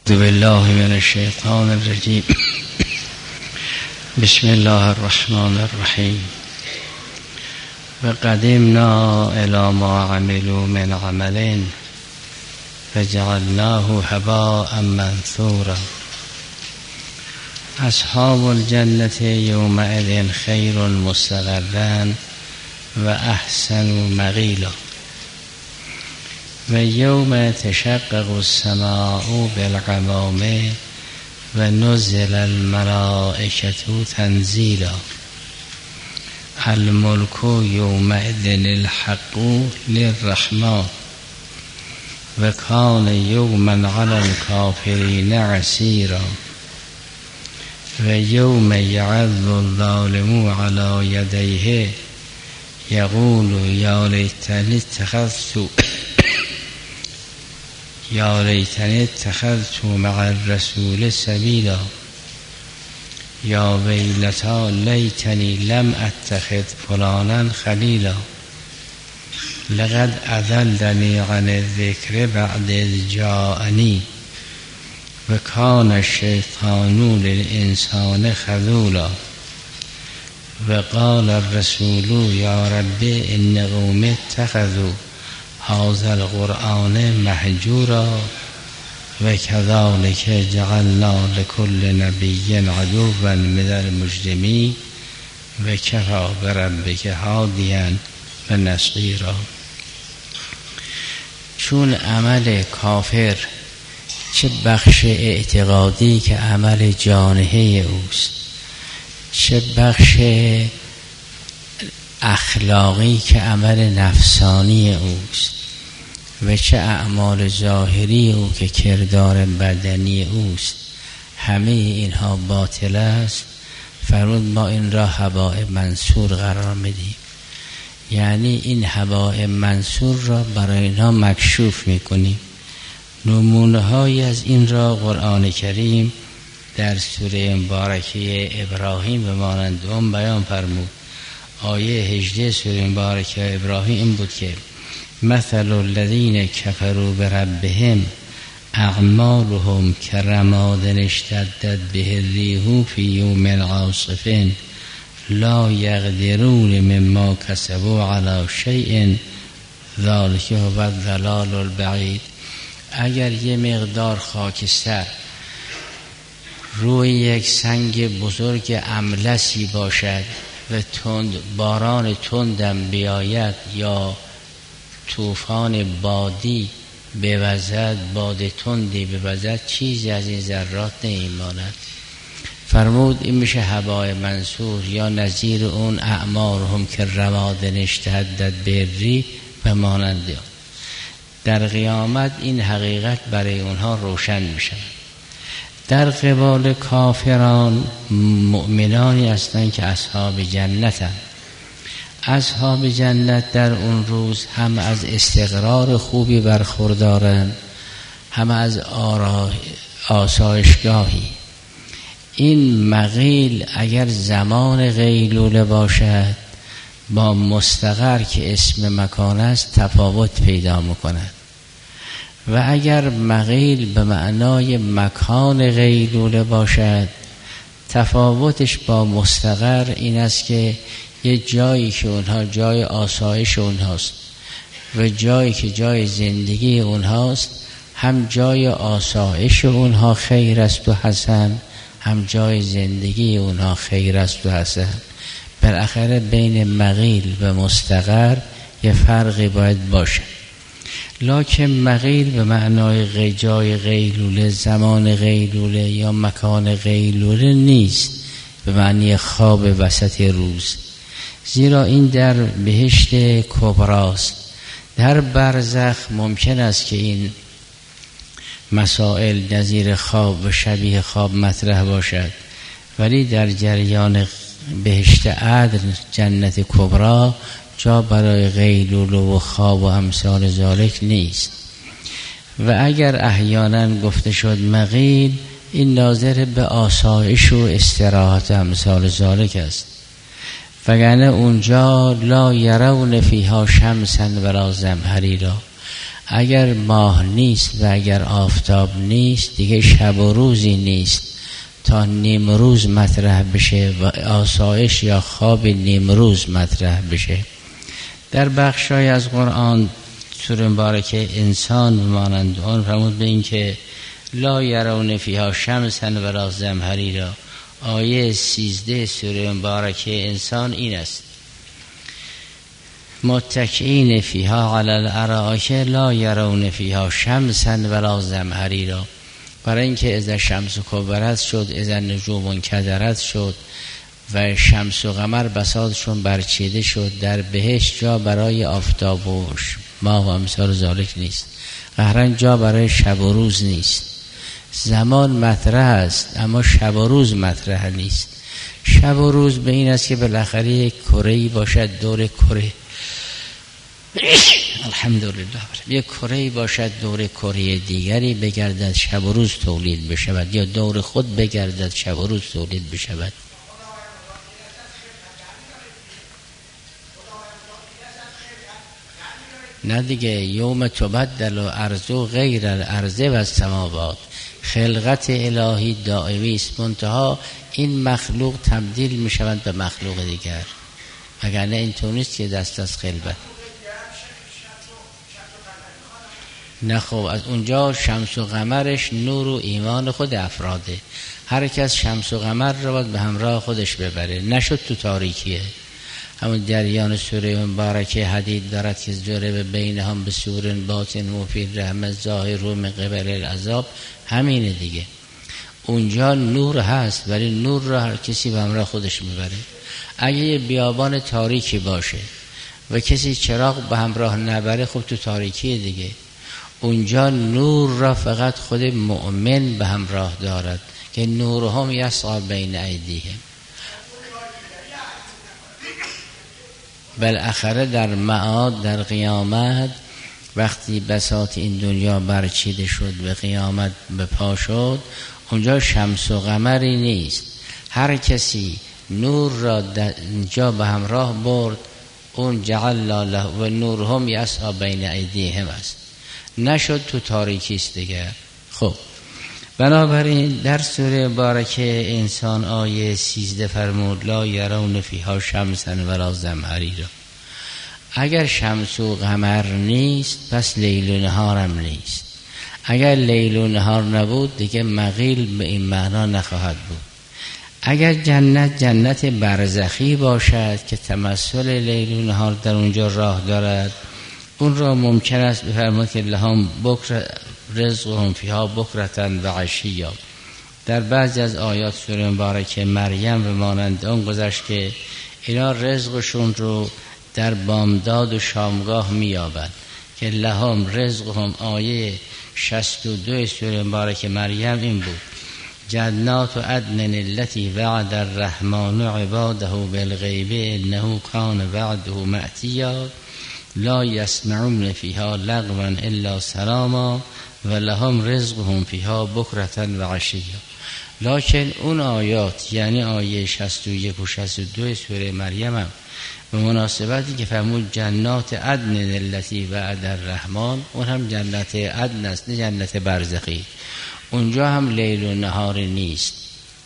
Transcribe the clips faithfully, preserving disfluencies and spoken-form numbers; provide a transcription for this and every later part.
اعوذ بالله من الشیطان الرجیم. بسم الله الرحمن الرحیم. و قدمنا الی ما عملوا من عمل فجعلناه هباء منثورا. اصحاب الجنة یومئذ خیر مستقرا و احسن مقیلا. و یوم تشقق السماء بالغمام و نزل الملائکة تنزیلا. الملک یومئذ الحق للرحمن و کان یوما علی الکافرین عسیرا. و یوم یعض الظالم علی یدیه یقول یا لیتنی اتخذت یا لیتنی اتخذت مع الرسول سبیلا. یا ویلتا لیتنی لم اتخذ فلانا خلیلا. لقد اضلنی عن الذکر بعد اذ جاءنی و کان الشیطان للانسان خذولا. و قال الرسول یا رب ان قوم اتخذوا هذا القرآن مهجورا و کذالک جعلنا لكل نبی عدوا من المجرمین و کفی بربک هادیا و نصیرا. چون عمل کافر چه بخش اعتقادی که عمل جانحه اوست، چه بخش اخلاقی که عمل نفسانی اوست و چه اعمال ظاهری او که کردار بدنی اوست، همه اینها باطل است. فرمود ما این را هباء منثور قرار میدیم، یعنی این هباء منثور را برای اینها مکشوف میکنیم. نمونه های از این را قرآن کریم در سوره مبارکه ابراهیم به مانند اون بیان فرمود. آیه هجده سوره مبارکه ابراهیم این بود که مثل الذین کفروا بربهم اعمالهم کرماد اشتدت به الریح فی یوم عاصف لا یقدرون مما کسبوا علی شیء ذلک هو الضلال البعید. اگر یه مقدار خاکستر روی یک سنگ بزرگ املسی باشد و تند باران تندم بیاید یا طوفان بادی بوزد، باد تندی بوزد، چیزی از این ذرات نمیماند. فرمود این میشه هباء منثور یا نظیر اون اعمارهم که رماد اشتدت به الریح و مانند آن. در قیامت این حقیقت برای اونها روشن میشه. در قبال کافران مؤمنانی هستند که اصحاب جنتند. اصحاب جنت در اون روز هم از استقرار خوبی برخوردارند، هم از آسایشگاهی. این مقیل اگر زمان قیلوله باشد با مستقر که اسم مکان است تفاوت پیدا میکند، و اگر مقیل به معنای مکان قیلوله باشد تفاوتش با مستقر این است که یه جایی که اونها جای آسایش اونهاست و جایی که جای زندگی اونهاست، هم جای آسایش اونها خیر است و حسن، هم جای زندگی اونها خیر است و حسن. بالاخره بین مقیل و مستقر یه فرقی باید باشه. لکن مقیل به معنای جای غیلوله، زمان غیلوله یا مکان غیلوله نیست به معنی خواب وسط روز، زیرا این در بهشت کبراست. در برزخ ممکن است که این مسائل نظیر خواب و شبیه خواب مطرح باشد، ولی در جریان بهشت عدن جنت کبرا جا برای غیلوله و خواب و امثال ذالک نیست. و اگر احیانا گفته شد مقیل، این ناظر به آسایش و استراحت امثال ذالک است، وگرنه اونجا لا یرون فیها شمسا ولا زمهریرا، اگر ماه نیست و اگر آفتاب نیست دیگه شب و روزی نیست تا نیمروز مطرح بشه و آسایش یا خواب نیمروز مطرح بشه. در بخشای از قرآن سوره مبارکه انسان مانند آن فرمود به این که لا یرون فیها شمسا ولا زمهریرا. آیه سیزده سوره مبارکه انسان این است: متکئین فیها علی الارائک لا یرون فیها شمسا ولا زمهریرا. برای اینکه اذا شمس کبرت شد، اذا نجوم انکدرت شد و شمس و قمر بساطشون برچیده شد، در بهشت جا برای آفتاب و ماه و امثال ذالک نیست، قهرن جا برای شب و روز نیست. زمان مطرح است اما شب و روز مطرح نیست. شب و روز به این است که بالاخره یک کره‌ای باشد دور کره الحمدلله یک کره‌ای باشد دور کره دیگری بگردد، شب و روز تولید بشود، یا دور خود بگردد شب و روز تولید بشود. نه دیگه، یوم تبدل الارض غیر الارض و السماوات. خلقت الهی دائمی است، منتها این مخلوق تبدیل می شود به مخلوق دیگر، وگرنه اینطور نیست که دست از خلقت. نه خب از اونجا شمس و قمرش نور و ایمان خود افراده، هر کس شمس و قمر رو باید به همراه خودش ببره، نشد تو تاریکیه. همون جریان سوره مبارکه حدید دارد که ضرب بینهم بسور باطن و فی الرحمة ظاهر من قبل العذاب، همینه دیگه. اونجا نور هست ولی نور را هر کسی به همراه خودش میبره. اگه یه بیابان تاریکی باشه و کسی چراغ به همراه نبره، خب تو تاریکی دیگه. اونجا نور را فقط خود مؤمن به همراه دارد که نورهم یسعی بین ایدیهم. بالاخره در معاد، در قیامت، وقتی بساط این دنیا برچیده شد به قیامت به پا شد، اونجا شمس و قمری نیست. هر کسی نور را اینجا به همراه برد، اون جعل له و نورهم یسعی بین ایدیهم است، نشد تو تاریکی است دیگه. خب بنابراین در سوره مبارکه انسان آیه سیزده فرمود لا یرون فیها شمسا ولا زمهریرا. اگر شمس و قمر نیست پس لیل و نهارم نیست. اگر لیل و نهار نبود دیگه مغیل به این معنا نخواهد بود. اگر جنت جنت برزخی باشد که تمثل لیل و نهار در اونجا راه دارد، اون را ممکن است بفرماد که لهم بکر رزقهم فیها بکرتن و عشیا. در بعضی از آیات سوره مبارکه مریم و مانند اون گذشت که اینا رزقشون رو در بامداد و شامگاه میابند که لهم رزقهم. آیه شصت و دو سوره مبارکه مریم این بود: جنات عدن التي وعد الرحمن عباده بالغیب انه کان وعده مأتیا لا یسمعون فیها لغوا الا سلاما و لهم رزقهم فیها بکرة و عشیا. لکن اون آیات یعنی آیه شصت و یک و شصت و دو سوره مریم هم به مناسبتی که فرمود جنات عدن التي وعد الرحمن، اون هم جنت عدن است نه جنت برزخی. اونجا هم لیل و نهار نیست،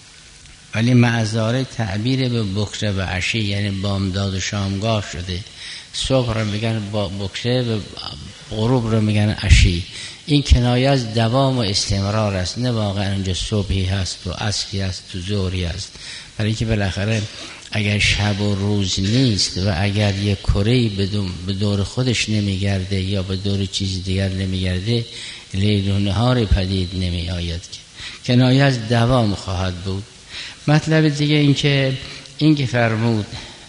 ولی معذاره تعبیر به بکره و عشی یعنی بامداد و شامگاه شده. صبح رو میگن با بکره و غروب رو میگن عشی. این کنایه از دوام و استمرار است، نه واقعا اونجا صبحی هست و عصری هست و ظهری هست. برای اینکه بالاخره اگر شب و روز نیست و اگر یک کره‌ای به دور خودش نمیگرده یا به دور چیز دیگر نمیگرده، لیل و نهار پدید نمی آید که کنایه از دوام خواهد بود. مطلب دیگه این که این که فرمود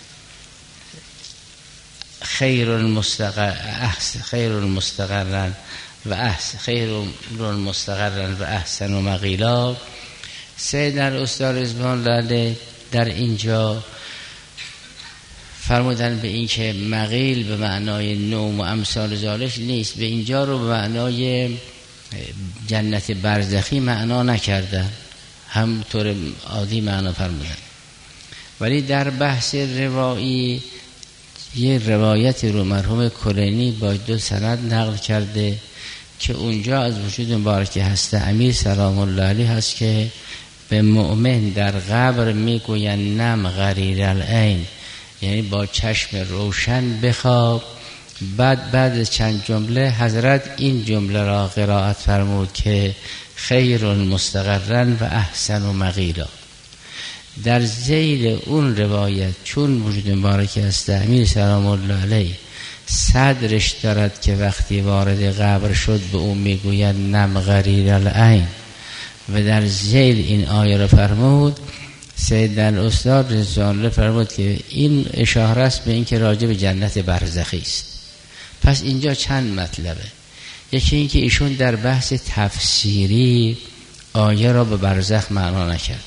خیر المستقر احسن خیر المستقرن و احسن خیر المستقرن و احسن و مقیلا. سیدنا استاد رضوان الله در اینجا فرمودن به این که مقیل به معنای نوم و امثال ذالک نیست، به اینجا رو به معنای جنت برزخی معنا نکردن، همطور عادی معنا فرمودن. ولی در بحث روایی یه روایتی رو مرحوم کلینی با دو سند نقل کرده که اونجا از وجود مبارک هست امیر سلام الله علیه هست که به مؤمن در قبر میگوین نم غریر العین، یعنی با چشم روشن بخواب. بعد بعد چند جمله حضرت این جمله را قرائت فرمود که خیر مستقرا و احسن و مقیلا. در ذیل اون روایت چون وجود مبارک است امیر سلام الله علیه صدرش دارد که وقتی وارد قبر شد به اون میگوید نم غریر العین و در ذیل این آیه را فرمود. سید الاستاد رضوان الله فرمود که این اشاره است به این که راجع به جنت برزخی است. پس اینجا چند مطلبه. یکی این که ایشون در بحث تفسیری آیه را به برزخ معنا نکردن.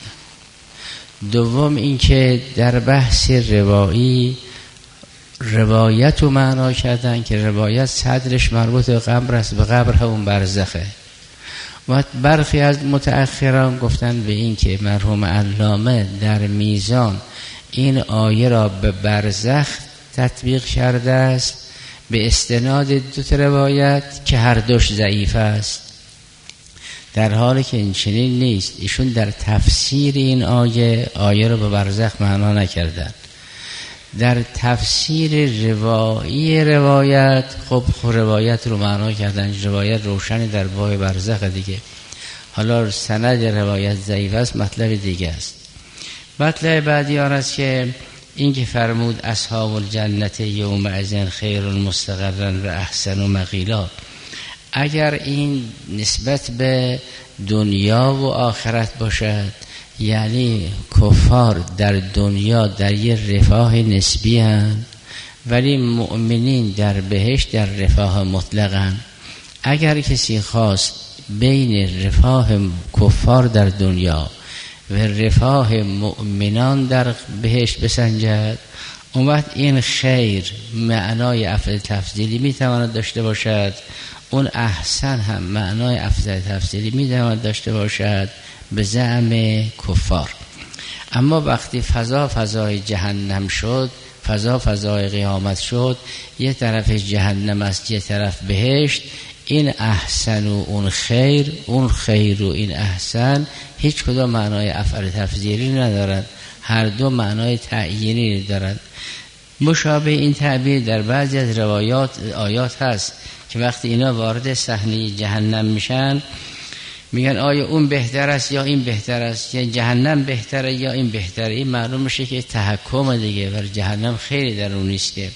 دوم این که در بحث روایی روایت رو معنا کردن که روایت صدرش مربوط به قبر است، به قبر همون برزخه. و برخی از متأخران گفتن به این که مرحوم علامه در میزان این آیه را به برزخ تطبیق کرده است به استناد دو تا روایت که هر دوش ضعیف است، در حالی که این چنین نیست. ایشون در تفسیر این آیه آیه را به برزخ معنا نکردن. در تفسیر روایی روایت خب روایت رو معنا کردن، روایت روشنی در باب برزخ دیگه. حالا سند روایت ضعیف است، مطلب دیگه است. مطلب بعدی آن است که این که فرمود اصحاب الجنت یومئذ خیر مستقرا و احسن و مقیلا، اگر این نسبت به دنیا و آخرت باشد، یعنی کفار در دنیا در یه رفاه نسبی هستند ولی مؤمنین در بهشت در رفاه مطلقن. اگر کسی خواست بین رفاه کفار در دنیا و رفاه مؤمنان در بهشت بسنجد، اون وقت این خیر معنای افضل تفضیلی میتواند داشته باشد، اون احسن هم معنای افضل تفضیلی میتواند داشته باشد به زعم کفار. اما وقتی فضا فضای جهنم شد، فضا فضای قیامت شد، یه طرف جهنم است یه طرف بهشت، این احسن و اون خیر، اون خیر و این احسن هیچ کدام معنای افعال تفضیلی ندارند، هر دو معنای تعیینی دارند. مشابه این تعبیر در بعضی از روایات آیات هست که وقتی اینا وارد صحنه جهنم میشن میگن آیا اون بهتر است یا این بهتر است، یا جهنم بهتره یا این بهتره. این معلوم میشه که تحکم دیگه بر جهنم خیلی در اون نیست که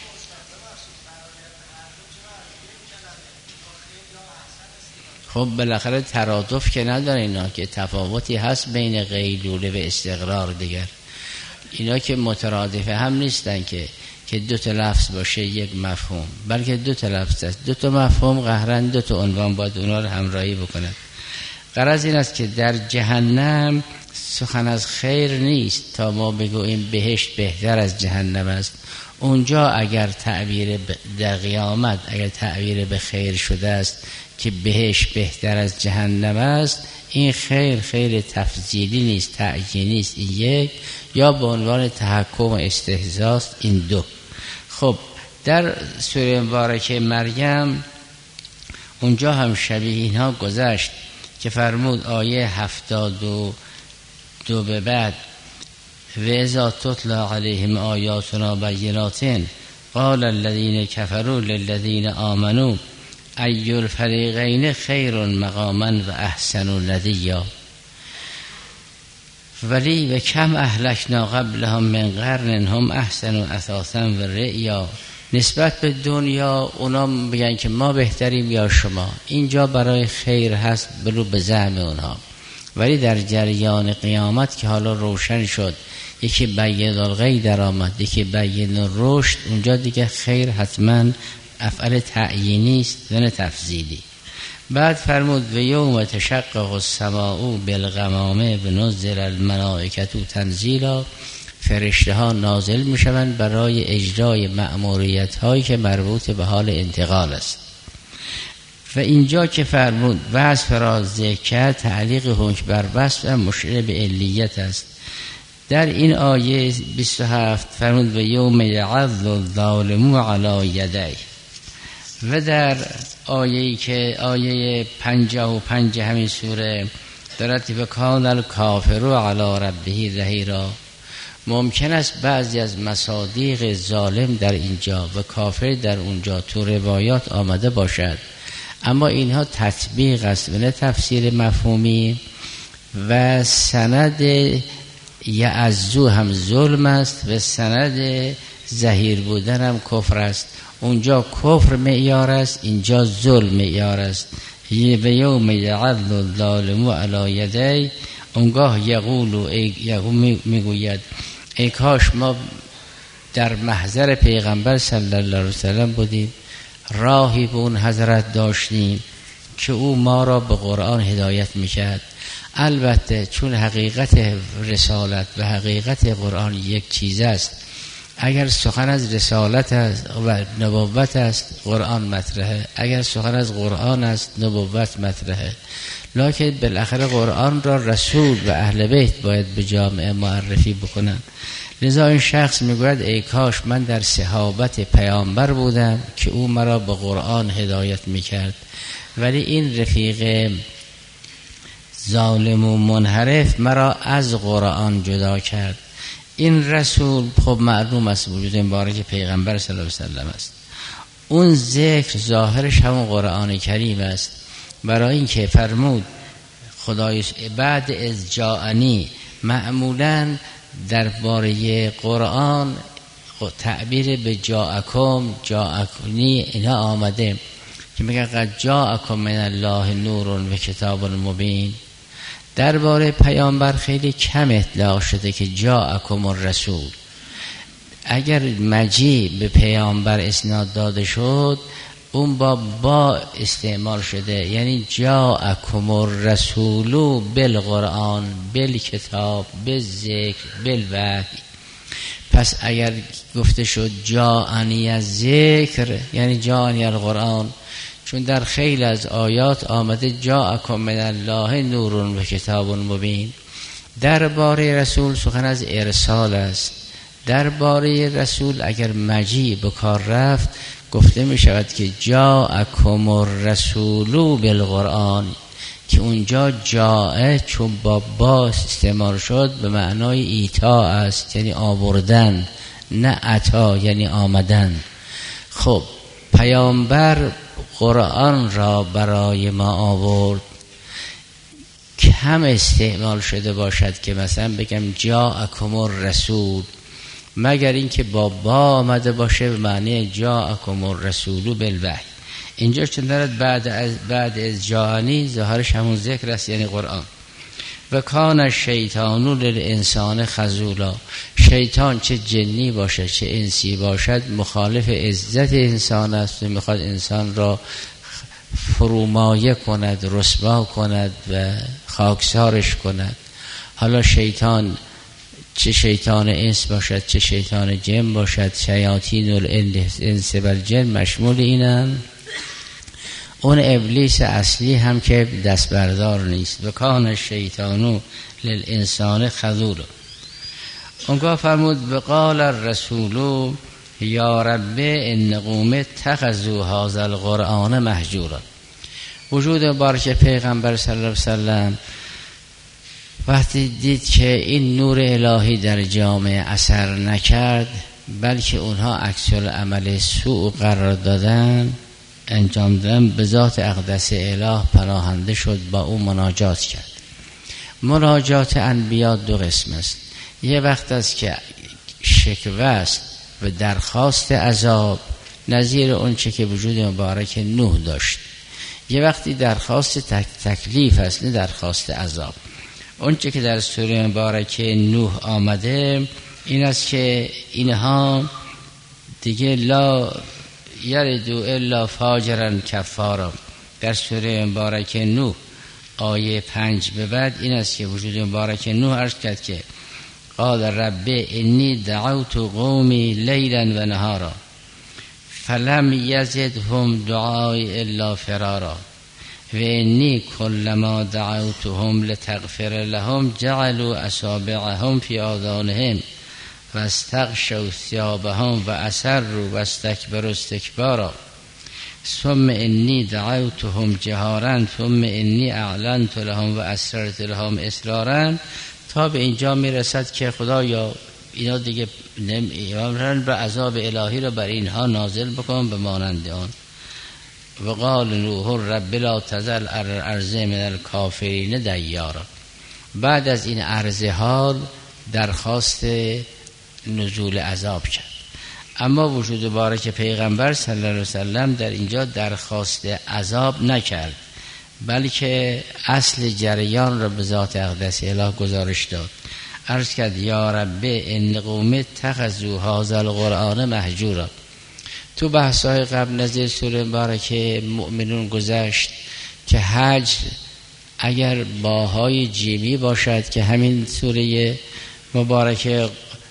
خب بالاخره ترادف که نداره اینا، که تفاوتی هست بین قیلوله و استقرار دیگر. اینا که مترادفه هم نیستن که که دو تا لفظ باشه یک مفهوم، بلکه دو تا لفظ است، دو تا مفهوم قهرن دو تا عنوان باید اونا رو همراهی بکنن. غرض این است که در جهنم سخن از خیر نیست تا ما بگوییم بهشت بهتر از جهنم است. اونجا اگر تعبیر در قیامت اگر تعبیر به خیر شده است که بهشت بهتر از جهنم است، این خیر خیر تفضیلی نیست، تعیینی نیست، این یک، یا به عنوان تحکم و استهزاست، این دو. خب در سوره مبارکه مریم اونجا هم شبیه اینها گذشت که فرمود آیه هفتاد و دو به بعد و اذا تتلی علیهم آیاتنا بینات قال الذین کفروا للذین آمنوا ای الفریقین خیر مقاما و احسن ندیا ولی و کم اهلکنا قبلهم من قرن هم احسن و اثاثا و رئیا. نسبت به دنیا اونا میگن که ما بهتریم یا شما، اینجا برای خیر هست بلو به زعم اونها، ولی در جریان قیامت که حالا روشن شد، یکی بین الغی در آمد، یکی بین الرشد، اونجا دیگه خیر حتما افعال تعیینی است و نه تفضیلی. بعد فرمود و یوم تشقق السماء بالغمام بنزل الملائکه تنزیلا، فرشته ها نازل می شوند برای اجرای مأموریت هایی که مربوط به حال انتقال است. و اینجا که فرمود وصف را ذکر، تعلیق حکم بر وصف مشیر به علیت است. در این آیه بیست و هفت فرمود و یوم یعض الظالم علی یدیه، و در آیه‌ای که آیه پنجاه و پنج همین سوره دارد و کان الکافر علی ربه ظهیرا. ممکن است بعضی از مصادیق ظالم در اینجا و کافر در اونجا تو روایات آمده باشد، اما اینها تطبیق است و نه تفسیر مفهومی. و سند یعزو هم ظلم است و سند ظهیر بودن هم کفر است. اونجا کفر معیار است، اینجا ظلم معیار است. و یوم یعض الظالم علی یدیه، اونگاه یقول یقول میگوید ای کاش ما در محضر پیغمبر صلی الله علیه وسلم بودیم، راهی به اون حضرت داشتیم که او ما را به قرآن هدایت میکرد. البته چون حقیقت رسالت و حقیقت قرآن یک چیز است، اگر سخن از رسالت است و نبوت است قرآن مطرحه، اگر سخن از قرآن است نبوت مطرحه، لکن بالاخره قرآن را رسول و اهل بیت باید به جامعه معرفی بکنن. لذا این شخص میگوید ای کاش من در صحابت پیامبر بودم که او مرا به قرآن هدایت میکرد. ولی این رفیق ظالم و منحرف مرا از قرآن جدا کرد. این رسول خب معلوم است وجود مبارک پیغمبر صلی الله علیه وسلم است. اون ذکر ظاهرش همون قرآن کریم است، برای اینکه فرمود خدای بعد از جاءنی، معمولاً درباره قرآن تعبیر به جاءکم جاءکنی اینا آمده که میگه قد جاءکم من الله نور و کتاب مبین. درباره پیامبر خیلی کم اطلاق شده که جاءکم الرسول. اگر مجیء به پیامبر اسناد داده شد اون با با استعمال شده، یعنی جاءکم الرسول بالقرآن بالکتاب بالذکر بالوحی. پس اگر گفته شد جاءنی از ذکر یعنی جاءنی القرآن، چون در خیلی از آیات آمده جاءکم من الله نور و کتاب مبین. درباره رسول سخن از ارسال است. درباره رسول اگر مجیء به کار رفت گفته می شود که جاءکم الرسول بالقرآن، که اونجا جاء چون با با استعمال شد به معنای ایتا است، یعنی آوردن، نه عطا یعنی آمدن. خب پیامبر قرآن را برای ما آورد، کم استعمال شده باشد که مثلا بگم جاءکم الرسول، مگر اینکه با با آمده باشه به معنی جاءکم الرسول بالوحی. اینجا چون دارد بعد از بعد از جاءنی ظاهرش همون ذکر است، یعنی قرآن. و کان الشیطان للانسان خذولا. شیطان چه جنی باشد چه انسی باشد مخالف عزت انسان است و میخواد انسان را فرومایه کند، رسوا کند و خاکسارش کند. حالا شیطان چه شیطان انس باشد چه شیطان جن باشد، شیاطین الانس و الجن مشمول اینن. اون ابلیس اصلی هم که دست بردار نیست. و کان الشیطان للانسان خذولا. اونگاه فرمود وقال الرسول یا رب ان قوم اتخذوا هذا القرآن مهجورا. وجود مبارک پیغمبر صلی الله علیه وسلم وقتی دید که این نور الهی در جامعه اثر نکرد، بلکه اونها عکس العمل سوء قرار دادن انجام دادن، به ذات اقدس اله پناهنده شد، با او مناجات کرد. مناجات انبیا دو قسم است. یه وقت است که شکوه است و درخواست عذاب، نظیر اون چه که وجود مبارک نوح داشت. یه وقتی درخواست تک تکلیف است، نه درخواست عذاب. اون چه که در سوره مبارک نوح آمده این است که اینها دیگه لا یردو الا فاجرا کفارا. در سوره مبارک نوح آیه پنج به بعد این است که وجود مبارک نوح عرض کرد که قال رب انی دعوت قومی لیلا و نهارا فلم یزدهم دعای الا فرارا. و انی کلما دعوتهم لتغفر لهم جعلوا اصابعهم فی آذانهم و استغشوا ثیابهم و اصروا و استکبروا استکبارا ثم انی دعوتهم جهارا ثم انی اعلنت لهم و اسررت لهم اسرارا، تا به اینجا میرسد که خدایا اینا دیگه نمیرن و عذاب الهی را بر اینها نازل بکن به مانند آن. و قال نوح رب لا تذر الارض من الکافرین دیارا. بعد از این عرض حال درخواست نزول عذاب کرد، اما وجود بارک پیغمبر صلی الله علیه وسلم در اینجا درخواست عذاب نکرد، بلکه اصل جریان را به ذات اقدس اله گزارش داد. عرض کرد یا رب ان قوم اتخذوا هذا القرآن مهجورا. تو بحث‌های قبل نزدیک سوره مبارکه مؤمنون گذشت که حج اگر باهای جیمی باشد که همین سوره مبارکه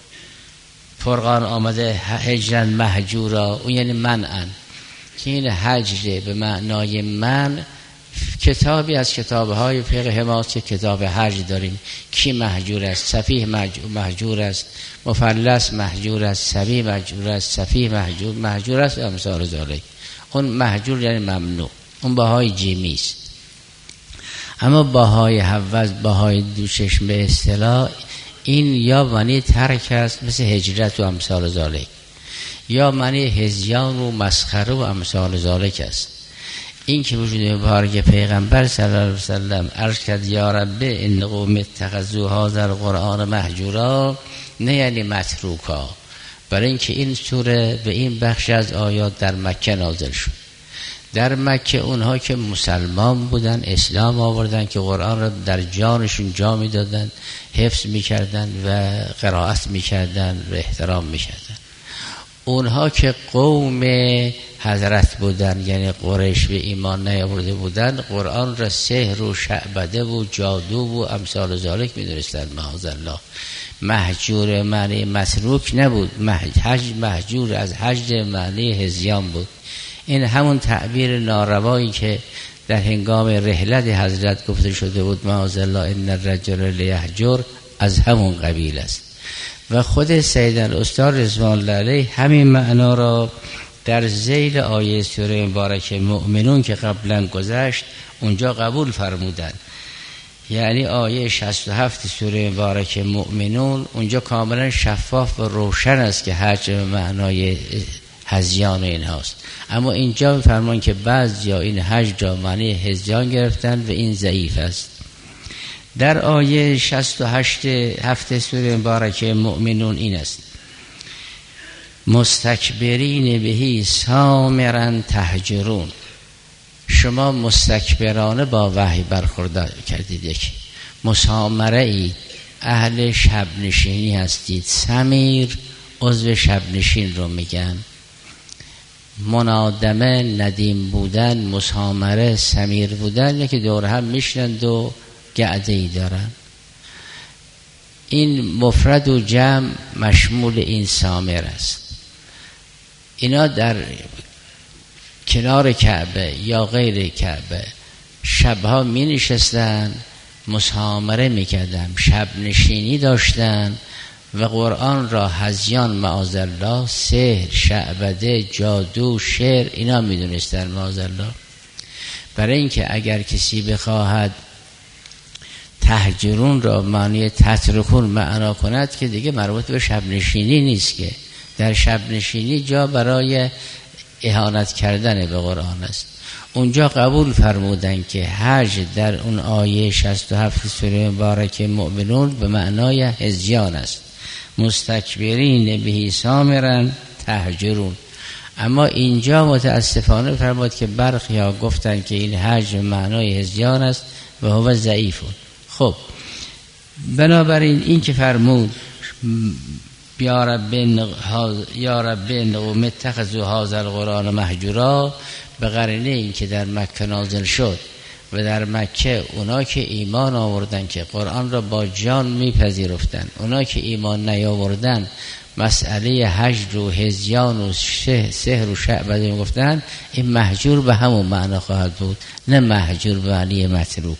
فرقان آمده هجرا مهجورا، اون یعنی منعن، که این هجر به معنای من کتابی از کتابهای فقه ماست که کتاب حج داریم. کی مهجور است؟ سفیه مهجور است، مفلس مهجور است، سبی مهجور است، سفیه مهجور مهجور است، امثال ذالک. اون مهجور یعنی ممنوع، اون باهای جیمی است. اما باهای حوض، باهای دوچشم به اصطلاح، این یا معنی ترک است مثل هجرت و امثال ذالک، یا معنی هزیان و مسخره و امثال ذالک است. این که وجود مبارک پیغمبر صلی الله علیه وسلم عرض کرد یا رب ان قوم اتخذوا هذا القرآن مهجورا، نه یعنی متروکا، برای اینکه این سوره به این بخش از آیات در مکه نازل شد. در مکه اونها که مسلمان بودن، اسلام آوردن، که قرآن را در جانشون جا میدادن، حفظ میکردن و قرائت میکردن و احترام میکردن. اونها که قوم حضرت بودن، یعنی قریش به ایمان نیاورده بودن، قرآن را سحر و شعبده و جادو و امثال ذالک میدونستن. معاذالله. مهجور معنی متروک نبود، حج مهجور از حج معنی هزیان بود. این همون تعبیر ناروایی که در هنگام رحلت حضرت گفته شده بود معاذالله ان الرجل لیهجر، از همون قبیل است. و خود سید الاستاد رضوان الله علیه همین معنا را در ذیل آیه سوره مبارکه مؤمنون که قبلا گذشت اونجا قبول فرمودند. یعنی آیه شصت و هفت سوره مبارکه مؤمنون اونجا کاملا شفاف و روشن است که حج معنای هزیان این هاست. اما اینجا می‌فرمان که بعضیا این حج را معنی هزیان گرفتن و این ضعیف است. در آیه شصت و هشت هفت سوره مبارکه مؤمنون این است: مستکبرین بهی سامرا تهجرون. شما مستکبرانه با وحی برخورد کردید، یک مسامره اید، اهل شب نشینی هستید. سمیر عضو شب نشین رو میگن. منادمه ندیم بودن، مسامره سمیر بودن، یکی دور هم میشنند و گعده ای دارن. این مفرد و جمع مشمول این سامر است. اینا در کنار کعبه یا غیر کعبه شبها می نشستن، مسامره می کردن، شب نشینی داشتن و قرآن را هزیان معاذالله، سحر، شعبده، جادو، شعر اینا می دونستن معاذالله. برای اینکه اگر کسی بخواهد تهجرون را معنی تترکون معنا کند که دیگه مربوط به شب نشینی نیست، که در شب نشینی جا برای اهانت کردن به قرآن است. اونجا قبول فرمودن که حج در اون آیه شصت و هفت سوره مبارکه مؤمنون به معنای هزیان است. مستکبرین بهی سامرا تهجرون. اما اینجا متاسفانه فرمود که برخی ها گفتن که این حج به معنای هزیان است و هو ضعیفون. خب بنابراین این که فرمود یا رب یا رب قوم اتخذوا هذا القرآن مهجورا، به قرینه این که در مکه نازل شد و در مکه اونا که ایمان آوردن که قرآن را با جان میپذیرفتن، اونا که ایمان نیاوردن مسئله هجر و هزیان و سحر و شعبده میگفتن، این مهجور به همون معنا خواهد بود، نه مهجور به معنی متروک.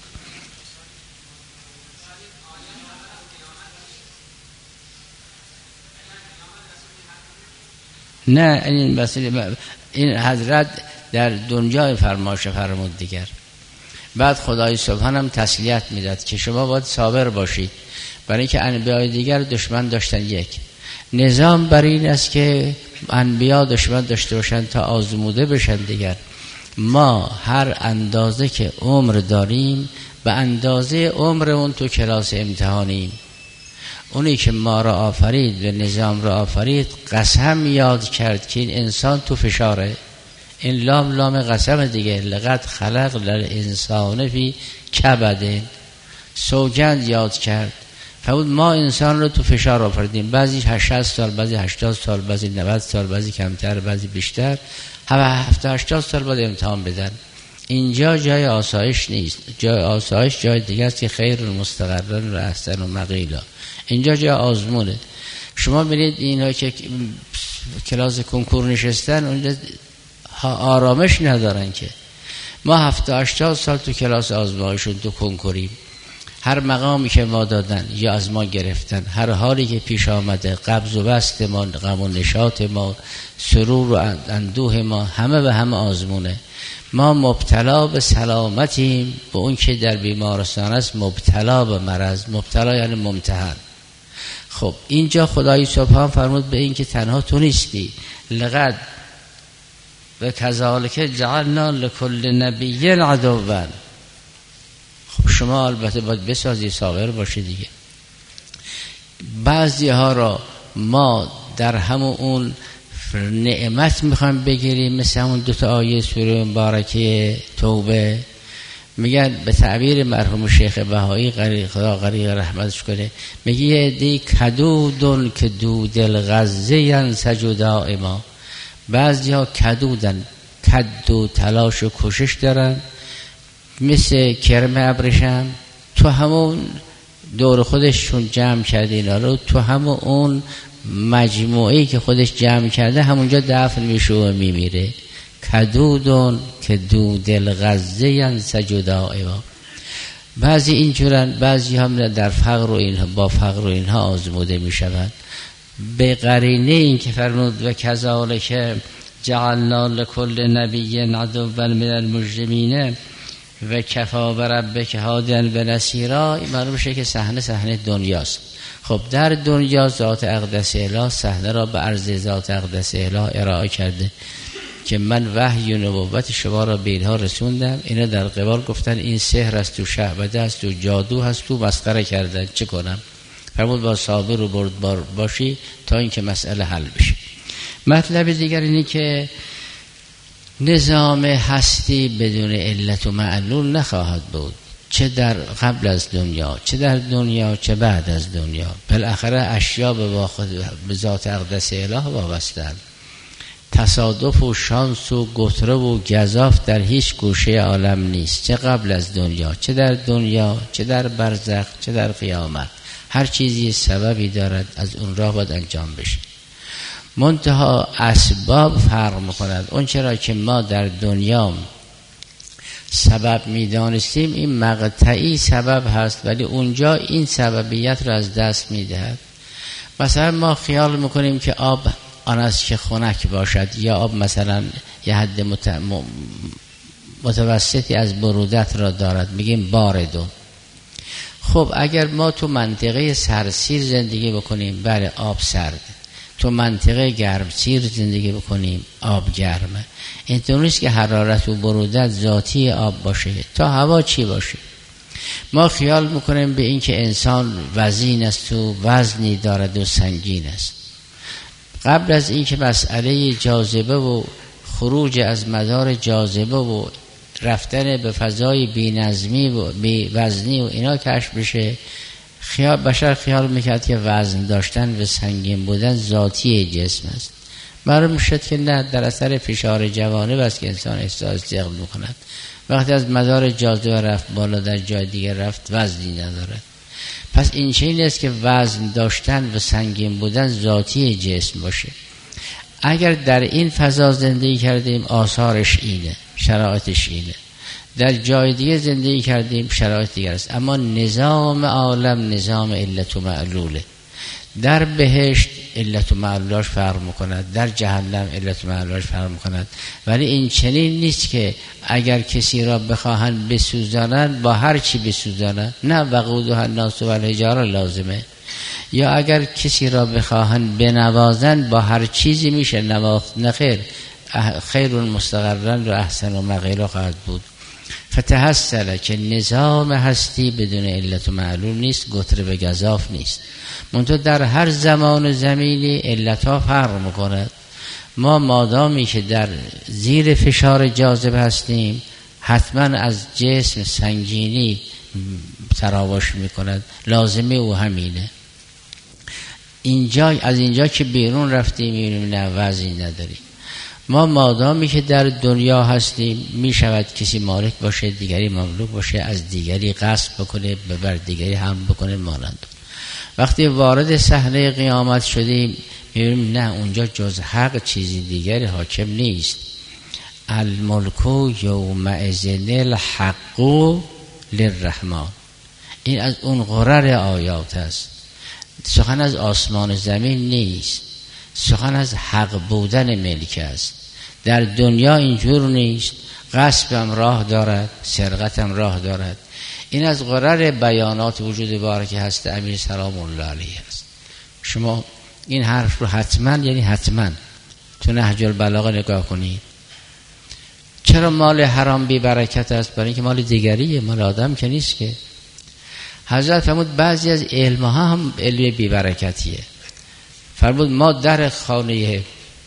نه این مسئله، این حضرت در دنیا فرمایش فرمود دیگر. بعد خدای سبحان هم تسلیت میداد که شما باید صابر باشید، برای اینکه انبیاء دیگر دشمن داشتن. یک نظام بر این است که انبیا دشمن داشته باشن تا آزموده بشن دیگر. ما هر اندازه که عمر داریم به اندازه عمر اون تو کلاس امتحانیم. اونی که ما را آفرید و نظام را آفرید قسم یاد کرد که این انسان تو فشاره. این لام لام قسم دیگه، لقد خلق الانسان فی کبد، سوگند یاد کرد. فرمود ما انسان رو تو فشار آفریدیم، بعضی هشتصد سال، بعضی هشتاد سال، بعضی نود سال، بعضی کمتر، بعضی بیشتر، هفتاد هشتاد سال باید امتحان بدن. اینجا جای آسایش نیست. جای آسایش جای دیگه است که خیر مستقرن و احسن و مقیلا. اینجا جای آزمونه. شما ببینید اینا که کلاس کنکور نشستن اونجا آرامش ندارن که. ما هفتاد هشتاد سال تو کلاس آزمایشون تو کنکوریم. هر مقامی که ما دادن یا از ما گرفتن، هر حالی که پیش آمده، قبض و بسط ما، غم و نشاط ما، سرور و اندوه ما، همه به همه آزمونه. ما مبتلا به سلامتیم، به اون که در بیمارستان است مبتلا به مرض. مبتلا یعنی ممتحن. خب اینجا خدای سبحان فرمود به این که تنها تو نیستی، لقد و کذالک جعلنا لکل نبی عدوا. خب شما البته باید بسازی، صابر باشی دیگه. بعضی ها را ما در همون اون نعمت میخوایم بگیریم، مثل همون دوتا آیه سوره مبارکه توبه میگن، به تعبیر مرحوم شیخ بهایی خدا غریق رحمتش کنه، میگه یه دی کدودن که دود الغزه ینسجو دائما. بعضی ها کدودن، کد و تلاش و کوشش دارن، مثل کرم ابریشم، تو همون دور خودشون جمع کرده اینا رو، تو همون اون مجموعی که خودش جمع کرده همونجا دفن میشه و میمیره. کدودون که دود الغزه ینسجو دائما. بعضی اینجورن، بعضی هم در فقر و اینها با فقر و اینها آزموده میشوند. به قرینه این که فرمود و کذالک جعلنا لکل نبی عدوا من المجرمین و کفا بربک هادیا و نصیرا، معلوم میشه که صحنه صحنه دنیاست. خب در دنیا ذات اقدس الهی صحنه را به عرض ذات اقدس الهی ارائه کرده که من وحی و نبوت شما را به اینها رسوندم. اینا در قبال گفتن این سحر است و شعبده است و جادو است و مسخره کردن، چه کنم؟ فرمود با صابر و بردبار باشی تا اینکه مسئله حل بشه. مطلب دیگر اینه که نظام هستی بدون علت و معلول نخواهد بود، چه در قبل از دنیا، چه در دنیا، چه بعد از دنیا. بالاخره اشیا به ذات اقدس الهی وابسته‌اند. تصادف و شانس و گتره و گزاف در هیچ گوشه عالم نیست، چه قبل از دنیا، چه در دنیا، چه در برزخ، چه در قیامت. هر چیزی سببی دارد، از اون راه باید انجام بشه. منتها اسباب فرق می‌کند. اون چرا که ما در دنیا سبب می‌دانستیم این مقطعی سبب هست، ولی اونجا این سببیت را از دست می‌دهد. مثلا ما خیال می‌کنیم که آب آن است که خنک باشد، یا آب مثلا یه حد متوسطی از برودت را دارد، میگیم باردون. خب اگر ما تو منطقه سرسیر زندگی بکنیم، بله آب سرد. تو منطقه گرمسیر زندگی بکنیم، آب گرمه. اینطور نیست که حرارت و برودت ذاتی آب باشه، تا هوا چی باشه. ما خیال میکنیم به این که انسان وزین است و وزنی دارد و سنگین است. قبل از این که مسئله جاذبه و خروج از مدار جاذبه و رفتن به فضای بی‌نظمی و بی وزنی و اینا کشف بشه، خیال بشر خیال میکرد که وزن داشتن و سنگین بودن ذاتی جسم است. معلوم شد که نه، در اثر فشار جوانب است که انسان احساس ثقل میکند. وقتی از مدار جاذبه رفت بالا، در جای دیگر رفت، وزنی ندارد. پس این چه این است که وزن داشتن و سنگین بودن ذاتی جسم باشه. اگر در این فضا زندگی کردیم آثارش اینه، شرایطش اینه. در جای دیگه زندگی کردیم شرایط دیگر است. اما نظام عالم نظام علت و معلوله. در بهشت علت و معلولاش فرق میکند، در جهنم علت و معلولاش فرق میکند. ولی این چنین نیست که اگر کسی را بخواهند بسوزانند با هر چی بسوزانند، نه وقودها الناس والحجاره لازمه. یا اگر کسی را بخواهند بنوازند با هر چیزی میشه نواخت، نه خیر. خیر مستقرن و احسن و مقیل خواهد بود. فتحصل که نظام هستی بدون علت و معلول نیست، گتره به گزاف نیست. منتها در هر زمان و زمینی علتها فرق میکند. ما مادامی که در زیر فشار جاذبه هستیم حتما از جسم سنگینی تراوش میکند، لازمه او همینه. اینجا از اینجا که بیرون رفتیم میبینیم نه وضعی نداریم. ما مادامی که در دنیا هستیم می شود کسی مالک باشه، دیگری مملوک باشه، از دیگری غصب بکنه، بر دیگری هم بکنه مانند. وقتی وارد صحنه قیامت شدیم میبینیم نه، اونجا جز حق چیزی دیگری حاکم نیست. الملک یومئذ الحق للرحمن. این از اون غرر آیات است. سخن از آسمان زمین نیست، سخن از حق بودن ملک است. در دنیا اینجور نیست. غصب هم راه دارد، سرقت هم راه دارد. این از غرر بیانات وجود بارک هست امیر سلام الله علیه است. شما این حرف رو حتما، یعنی حتما تو نهج البلاغه نگاه کنید. چرا مال حرام بی برکت است؟ برای اینکه مال دیگریه، مال آدم که نیست که. حضرت فرمود بعضی از علم ها هم علم بی برکتیه. فرمود ما در خانه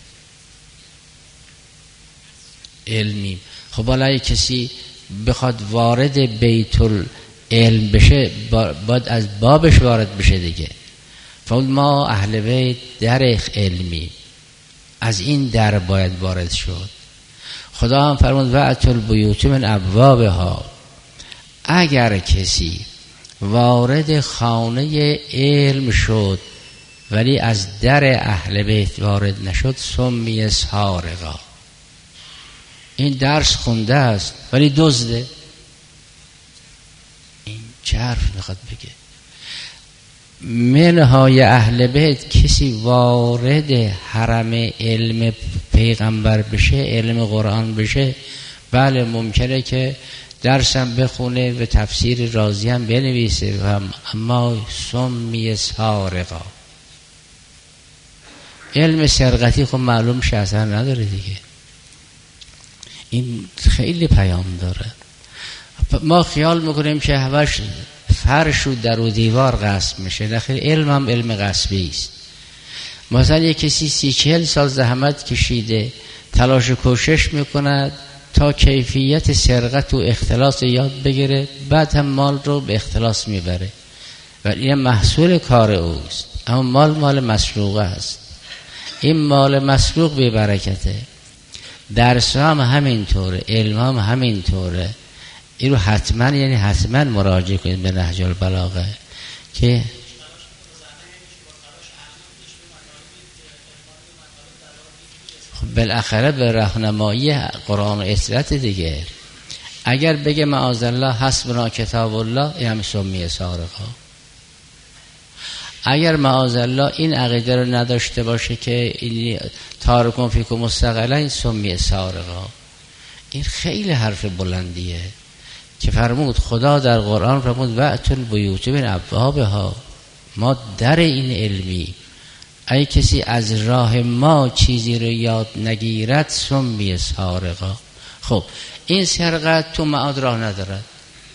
علمی، خب حالا کسی بخواد وارد بیت العلم بشه باید از بابش وارد بشه دیگه. فرمود ما اهل بیت در علمی، از این در باید وارد شد. خدا هم فرمود وأتوا البیوت من ابوابها. اگر کسی وارد خانه علم شد ولی از در اهل بیت وارد نشد سمی سارقا. این درس خونده است ولی دزده. این چه حرف میخواد بگه؟ منهای اهل بیت کسی وارد حرم علم پیغمبر بشه، علم قرآن بشه، بله ممکنه که درسم بخونه و تفسیر رازی هم بنویسه، اما سمی سارقا. علم سرقتی خب معلوم شه اصلا نداره دیگه. این خیلی پیام داره. ما خیال میکنیم که هوش فرش و در و دیوار غصب میشه، نخیر علم هم علم غصبی است. مثلا یک کسی سی چهل سال زحمت کشیده، تلاش و کوشش میکند تا کیفیت سرقت و اختلاس یاد بگیره، بعد هم مال رو به اختلاس میبره و این محصول کار اوست. اما مال مال مسروقه است. این مال مسروق بی برکته. درس هم همینطوره، علم هم همینطوره. این رو حتما، یعنی حتما مراجعه کنید به نهج البلاغه که خب بالاخره به راهنمایی قرآن و اطاعت دیگه. اگر بگه معاذالله حسبنا کتاب الله، این هم سمی سارقا. اگر معاذالله این عقیده رو نداشته باشه که این تارکون فیکم مستقلا، این سمی سارقا. این خیلی حرف بلندیه که فرمود خدا در قرآن فرمود وأتوا البیوت من ابوابها. ما در این علمی، ای کسی از راه ما چیزی رو یاد نگیرد سمی سارقا. خب این سرقت تو معاد راه ندارد،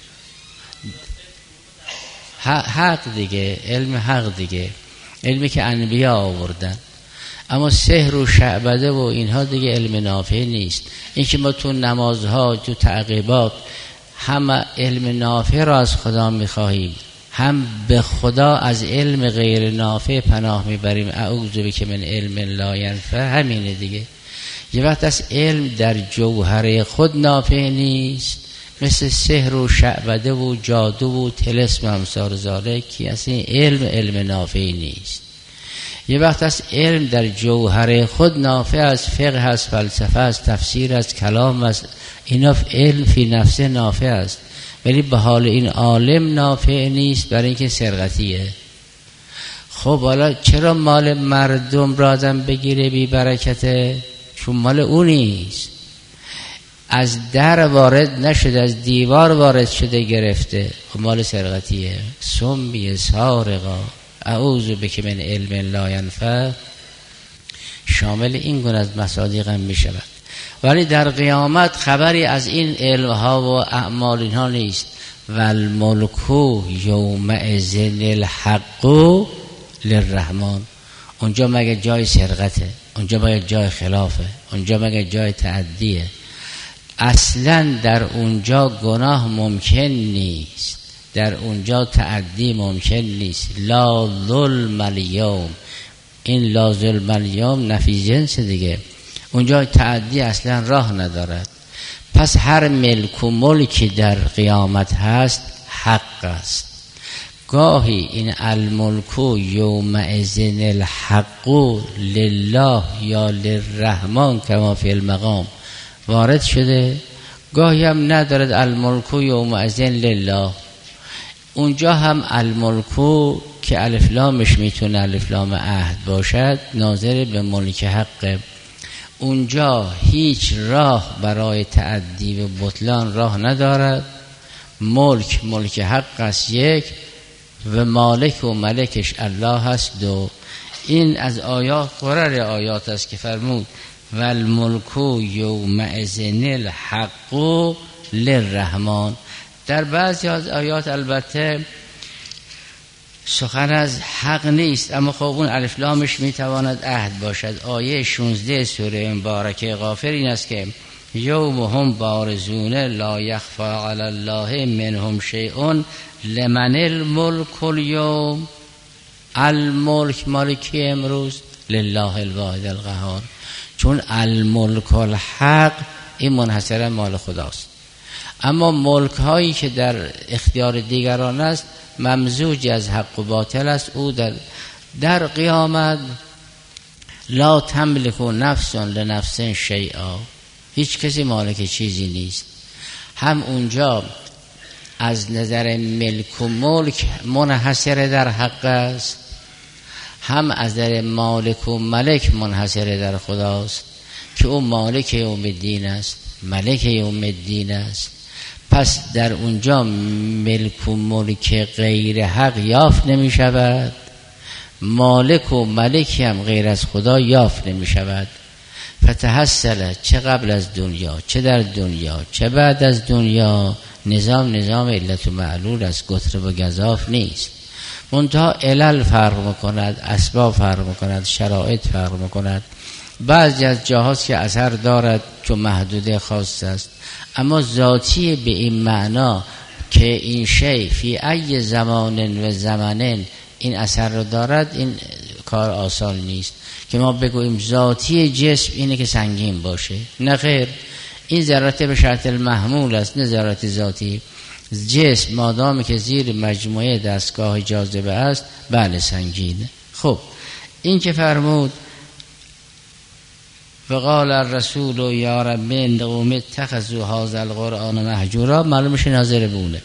حق دیگه، علم حق دیگه، علمی که انبیا آوردن. اما سحر و شعبده و اینها دیگه علم نافع نیست. این که ما تو نمازها، تو تعقیبات هم علم نافع را از خدا میخواهیم، هم به خدا از علم غیر نافع پناه میبریم. اعوذ بک من علم لا ینفع. همینه دیگه. یه وقت از علم در جوهر خود نافع نیست، مثل سحر و شعبده و جادو و طلسم امثال ذالک که اصلا علم علم نافعی نیست. یه وقت از علم در جوهر خود نافع است، فقه است، فلسفه است، تفسیر است، کلام است، اینا علم فی نفسه نافع است، ولی به حال این عالم نافع نیست، برای اینکه سرقتیه. خب حالا چرا مال مردم را آدم بگیره بی برکته؟ چون مال او نیست، از در وارد نشده، از دیوار وارد شده گرفته، خب مال سرقتیه. سمی سارقا اعوذ بک من علم لا ینفع شامل این گونه از مصادیق هم می شود. ولی در قیامت خبری از این علمها و اعمال اینها نیست. والملک یومئذ الحق للرحمن. اونجا مگه جای سرقته؟ اونجا مگه جای خلافه؟ اونجا مگه جای تعدیه؟ اصلا در اونجا گناه ممکن نیست، در اونجا تعدی ممکن نیست. لا ظلم الیوم، این لا ظلم الیوم نفی جنس دیگه، اونجا تعدی اصلا راه ندارد. پس هر ملک و ملکی در قیامت هست حق است. گاهی این الملک یومئذ الحق لله یا للرحمن کما فی المقام وارد شده، گاهی هم ندارد الملک یومئذ لله. اونجا هم الملک که الف لامش میتونه الف لام عهد باشد ناظر به ملک حق. اونجا هیچ راه برای تعدی و بطلان راه ندارد. ملک ملک حق است یک، و مالک و ملکش الله هست دو. این از آیات قرار آیات است که فرمود والملک یومئذ الحق للرحمن. در بعضی از آیات البته سخن از حق نیست، اما خب اون الف لامش میتواند عهد باشد. آیه شانزده سوره مبارکه غافر این است که یوم هم بارزون لا یخفا علی الله منهم شیء لمن الملک اليوم. الملک مالکی امروز لله الواحد القهار، چون الملک الحق این منحصرا مال خداست. اما ملک هایی که در اختیار دیگران است ممزوج از حق و باطل است. او در در قیامت لا تملک نفس لنفس شیئا، هیچ کسی مالک چیزی نیست. هم اونجا از نظر ملک و ملک منحصر در حق است، هم از نظر مالک و ملک منحصر در خداست که او مالک یوم الدین است، ملک یوم الدین است. پس در اونجا ملک و ملک غیر حق یافت نمی شود، مالک و ملک هم غیر از خدا یافت نمی شود. فتحصل چه قبل از دنیا چه در دنیا چه بعد از دنیا نظام نظام علت و معلول است، گتر و گزاف نیست. منتها علل فرق میکند، اسباب فرق میکند، شرایط فرق میکند. بعضی از جاهاست که اثر دارد چون محدوده خاص است، اما ذاتی به این معنا که این شی فی ای زمان و زمانن این اثر رو دارد، این کار آسان نیست که ما بگوییم ذاتی جسم اینه که سنگین باشه. نه خیر، این ذرات به شرط المحمول است، نه ذرات ذاتی. جسم مادامی که زیر مجموعه دستگاه جاذبه است بله سنگینه. خب این که فرمود وقال الرسول یا رب ان قوم اتخذوا هذا القرآن مهجورا، معلومش ناظر بونه.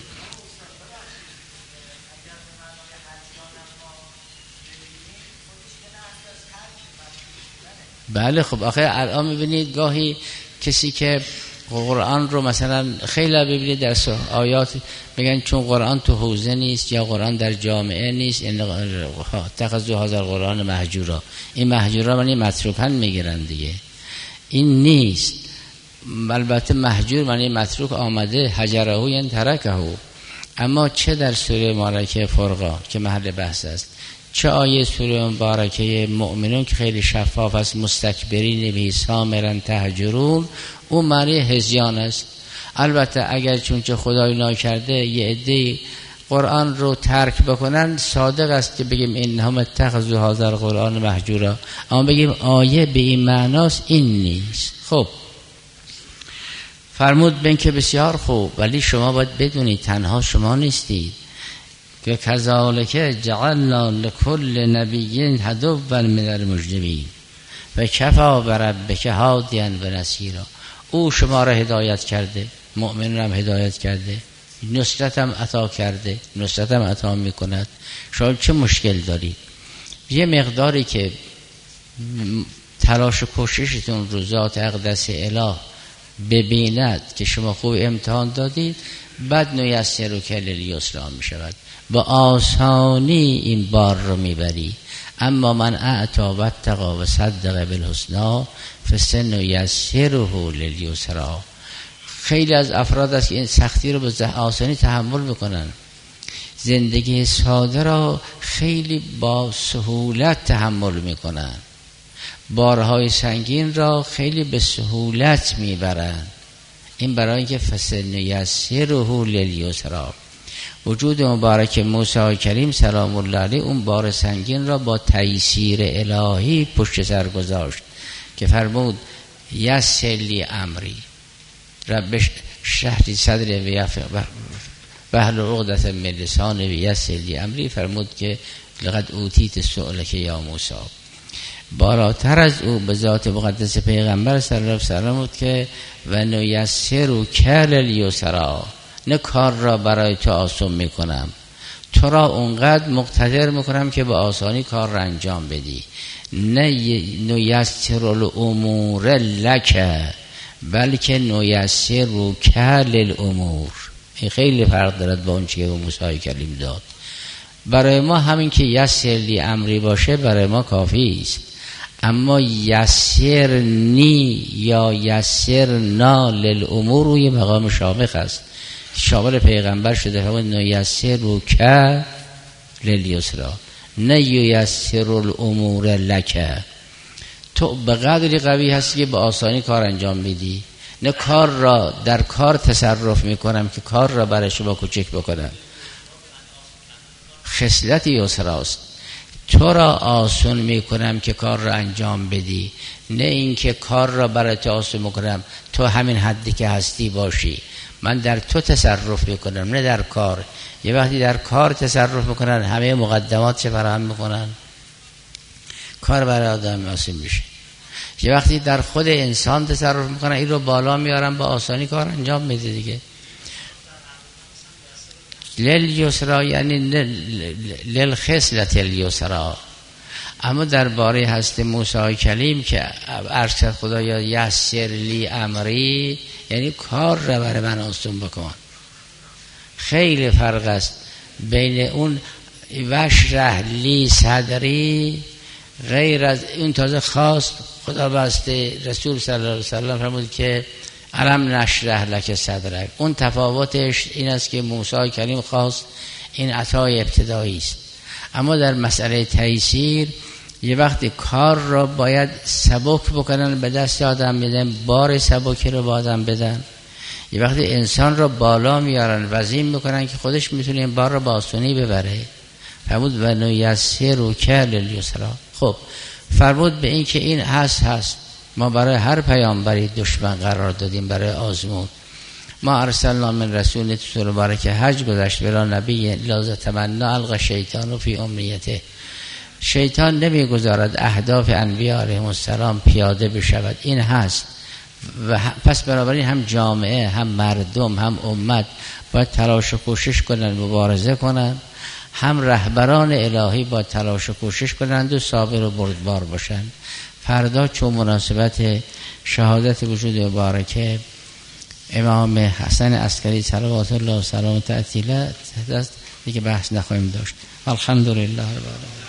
بله خب آخه الان میبینید گاهی کسی که قرآن رو مثلا خیلی ببینید در آیات میگن چون قرآن تو حوزه نیست یا قرآن در جامعه نیست این اتخذوا هذا القرآن مهجورا، این مهجورا معنی متروکن میگیرن دیگه، این نیست. البته مهجور معنی متروک آمده، هجره یعنی ترکه. اما چه در سوره مبارکه فرقان که محل بحث است، چه آیه سوره مبارکه مؤمنون که خیلی شفاف است، مستکبرین به سامرا تهجرون، اون معنی هزیان است. البته اگر چون چه خدای ناکرده یه عده قرآن رو ترک بکنن صادق است که بگیم انهم اتخذوا هذا القرآن مهجورا، اما بگیم آیه به این معناست این نیست. خب فرمود بین که بسیار خوب، ولی شما باید بدونید تنها شما نیستید که کذالک جعلنا لکل نبی عدوا من المجرمین و کفی بربک هادیا و نصیرا. او شما را هدایت کرده، مؤمن را هم هدایت کرده، نصرت هم عطا کرده، نصرت هم عطا میکند. شما چه مشکل دارید؟ یه مقداری که تلاش و کوششتون رو ذات اقدس اله ببیند که شما خوب امتحان دادید، بعد نیسرک للیسری می شود، با آسانی این بار رو میبری. اما من اعطی و اتقی و صدق بالحسنی فسنیسره للیسری. خیلی از افراد است که این سختی رو به آسانی تحمل میکنن، زندگی ساده را خیلی با سهولت تحمل میکنن، بارهای سنگین را خیلی به سهولت میبرن. این برای اینکه فسنیسره للیسری. وجود مبارک موسی کریم سلام الله علیه اون بار سنگین را با تیسیر الهی پشت سر گذاشت که فرمود یسر لی امری رب شهری صدر و اهل عقدة من لسانی و یسر لی امری. فرمود که لقد اوتیت سؤلک یا موسی. بالاتر از او به ذات مقدس پیغمبر صلی الله علیه و سلم بود که و نیسرک للیسری، نه کار را برای تو آسان میکنم، تو را اونقدر مقتدر میکنم که به آسانی کار را انجام بدی. نه نیسر الامور لک بلکه نیسرک للامور. این خیلی فرق دارد با اون چیزی که موسی کلیم داد. برای ما همین که یسر لی امری باشه برای ما کافی است، اما یسرنی یا یسرنا للامور روی مقام شامخ است، شامل پیغمبر شده. فرمود نیسرک للیسری نه یسر الامور لک. تو به قدری قوی هستی که به آسانی کار انجام میدی، نه کار را در کار تصرف میکنم که کار را برای شما کوچک بکنم. خصلت یسراست، تو را آسان میکنم که کار را انجام بدی، نه اینکه کار را برای تو آسان میکنم تو همین حدی که هستی باشی. من در تو تصرف میکنم نه در کار. یه وقتی در کار تصرف میکنن همه مقدمات چه فراهم میکنن، کار برای آدم آسان میشه. یه وقتی در خود انسان تصرف میکنن این رو بالا میارن با آسانی کار انجام میده دیگه. للیسری یعنی للخصلة الیسری. اما درباره هست موسی کلیم که عرض کرد خدایا یسر لی امری، یعنی کار را برای من آسان بکن. خیلی فرق است بین اون وشرح لی صدری، غیر از اون تازه خواست خدا بسته رسول صلی الله علیه وسلم فرمود که علم نشرح لک صدرک. اون تفاوتش این است که موسی کریم خواست، این عطای ابتدایی است. اما در مسئله تیسیر یه وقتی کار را باید سبک بکنن به دست آدم بدن، بار سبکی رو با آدم بدن. یه وقتی انسان را بالا میارن وزین میکنن که خودش میتونه این بار را با آسانی ببره. فرمود و نیسرک للیسری. خب فرمود به این که این هست هست ما برای هر پیامبری دشمن قرار دادیم برای آزمون. ما ارسلنا من رسول سوره مبارکه حج گذشت بلا نبی لا تمنا القى شیطان فی امنیته. شیطان نمیگذارد اهداف انبیاء علیهم السلام پیاده بشود. این هست و پس بنابراین هم جامعه هم مردم هم امت باید تلاش و کوشش کنند مبارزه کنند، هم رهبران الهی باید تلاش و کوشش کنند و صابر و بردبار باشند. فردا چون مناسبت شهادت وجود مبارکه امام حسن عسکری صلوات الله و سلام تعالی دیگه بحث نخواهیم داشت. الحمدلله رب العالمین.